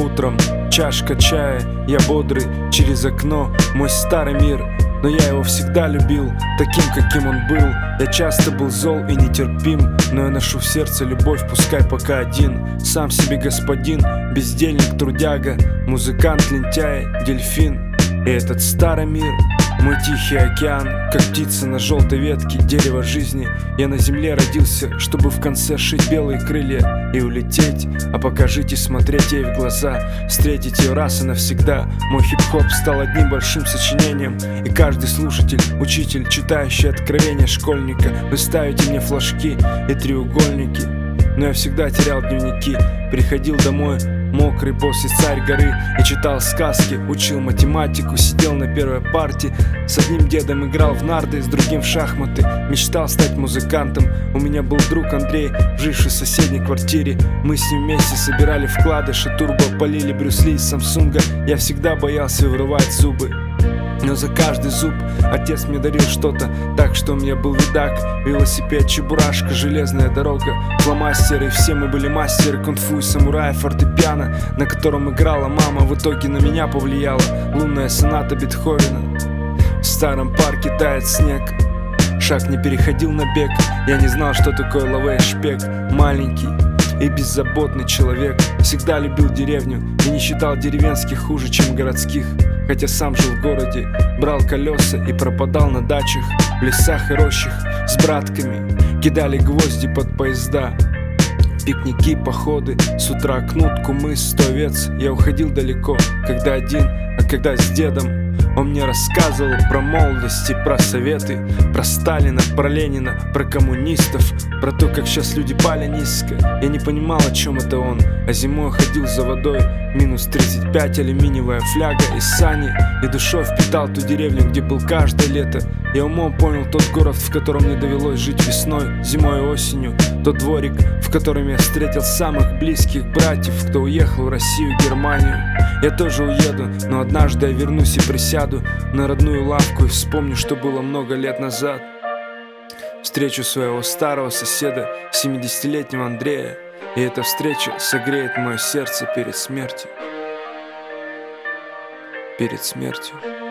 утром, чашка чая, я бодрый, через окно мой старый мир. Но я его всегда любил, таким, каким он был. Я часто был зол и нетерпим, но я ношу в сердце любовь, пускай пока один. Сам себе господин, бездельник, трудяга, музыкант, лентяй, дельфин. И этот старый мир, мой тихий океан, как птица на желтой ветке, дерево жизни. Я на земле родился, чтобы в конце шить белые крылья и улететь. А пока жить и смотреть ей в глаза, встретить ее раз и навсегда. Мой хип-хоп стал одним большим сочинением, и каждый слушатель, учитель, читающий откровения школьника. Вы ставите мне флажки и треугольники, но я всегда терял дневники. Приходил домой мокрый после царь горы и читал сказки, учил математику, сидел на первой парте. С одним дедом играл в нарды, с другим в шахматы. Мечтал стать музыкантом. У меня был друг Андрей, живший в соседней квартире. Мы с ним вместе собирали вкладыши, турбо полили Брюс Ли из Самсунга. Я всегда боялся вырывать зубы, но за каждый зуб отец мне дарил что-то, так что у меня был видак, велосипед, чебурашка, железная дорога, фломастеры. Все мы были мастеры кунг-фу и самурая, фортепиано, на котором играла мама, в итоге на меня повлияла лунная соната Бетховена. В старом парке тает снег, шаг не переходил на бег. Я не знал, что такое лавэ и шпек. Маленький и беззаботный человек, всегда любил деревню и не считал деревенских хуже, чем городских. Хотя сам жил в городе, брал колеса и пропадал на дачах, в лесах и рощах с братками. Кидали гвозди под поезда, пикники, походы, с утра кнут, кумыс, 100 овец. Я уходил далеко, когда один, а когда с дедом. Он мне рассказывал про молодость и про советы, про Сталина, про Ленина, про коммунистов, про то, как сейчас люди пали низко. Я не понимал, о чем это он, а зимой ходил за водой, минус 35, алюминиевая фляга и сани. И душой впитал ту деревню, где был каждое лето. Я умом понял тот город, в котором мне довелось жить весной, зимой и осенью. Тот дворик, в котором я встретил самых близких братьев, кто уехал в Россию и Германию. Я тоже уеду, но однажды я вернусь и присяду на родную лавку и вспомню, что было много лет назад. Встречу своего старого соседа, 70-летнего Андрея, и эта встреча согреет мое сердце перед смертью. Перед смертью.